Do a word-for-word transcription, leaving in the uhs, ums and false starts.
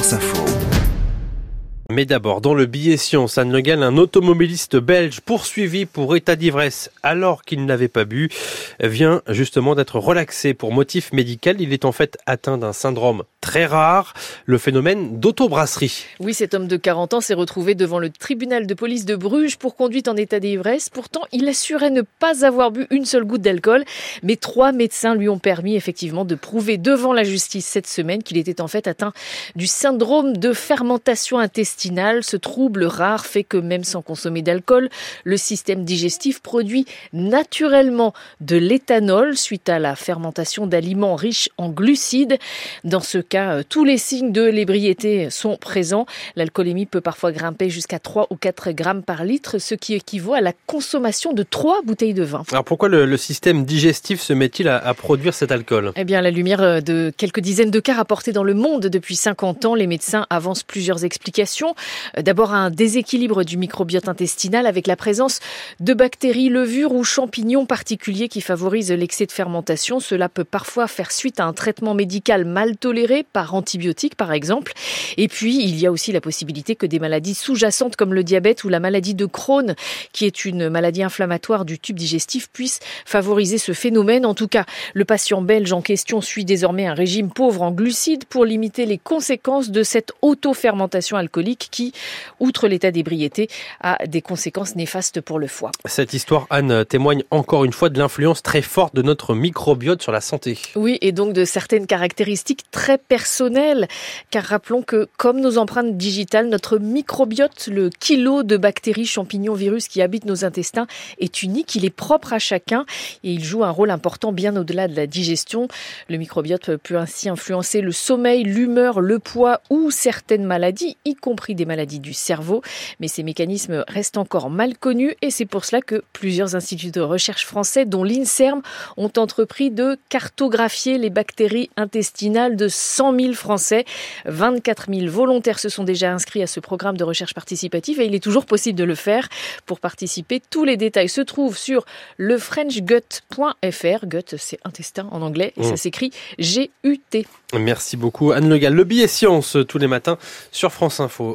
France Info. Mais d'abord, dans le billet science, Anne Le Gall, un automobiliste belge poursuivi pour état d'ivresse alors qu'il n'avait pas bu, vient justement d'être relaxé pour motif médical. Il est en fait atteint d'un syndrome très rare, le phénomène d'autobrasserie. Oui, cet homme de quarante ans s'est retrouvé devant le tribunal de police de Bruges pour conduite en état d'ivresse. Pourtant, il assurait ne pas avoir bu une seule goutte d'alcool. Mais trois médecins lui ont permis effectivement de prouver devant la justice cette semaine qu'il était en fait atteint du syndrome de fermentation intestinale. Ce trouble rare fait que même sans consommer d'alcool, le système digestif produit naturellement de l'éthanol suite à la fermentation d'aliments riches en glucides. Dans ce cas, tous les signes de l'ébriété sont présents. L'alcoolémie peut parfois grimper jusqu'à trois ou quatre grammes par litre, ce qui équivaut à la consommation de trois bouteilles de vin. Alors pourquoi le, le système digestif se met-il à, à produire cet alcool ? Eh bien, à la lumière de quelques dizaines de cas rapportés dans le monde depuis cinquante ans, les médecins avancent plusieurs explications. D'abord, un déséquilibre du microbiote intestinal avec la présence de bactéries, levures ou champignons particuliers qui favorisent l'excès de fermentation. Cela peut parfois faire suite à un traitement médical mal toléré par antibiotiques, par exemple. Et puis, il y a aussi la possibilité que des maladies sous-jacentes comme le diabète ou la maladie de Crohn, qui est une maladie inflammatoire du tube digestif, puissent favoriser ce phénomène. En tout cas, le patient belge en question suit désormais un régime pauvre en glucides pour limiter les conséquences de cette auto-fermentation alcoolique qui, outre l'état d'ébriété, a des conséquences néfastes pour le foie. Cette histoire, Anne, témoigne encore une fois de l'influence très forte de notre microbiote sur la santé. Oui, et donc de certaines caractéristiques très personnelles, car rappelons que, comme nos empreintes digitales, notre microbiote, le kilo de bactéries, champignons, virus qui habitent nos intestins, est unique, il est propre à chacun et il joue un rôle important bien au-delà de la digestion. Le microbiote peut ainsi influencer le sommeil, l'humeur, le poids ou certaines maladies, y compris des maladies du cerveau. Mais ces mécanismes restent encore mal connus et c'est pour cela que plusieurs instituts de recherche français, dont l'INSERM, ont entrepris de cartographier les bactéries intestinales de cent mille Français. vingt-quatre mille volontaires se sont déjà inscrits à ce programme de recherche participative et il est toujours possible de le faire. Pour participer, tous les détails se trouvent sur le french gut point f r. Gut, c'est intestin en anglais et mmh. ça s'écrit G U T. Merci beaucoup Anne Le Gall. Le billet science tous les matins sur France Info.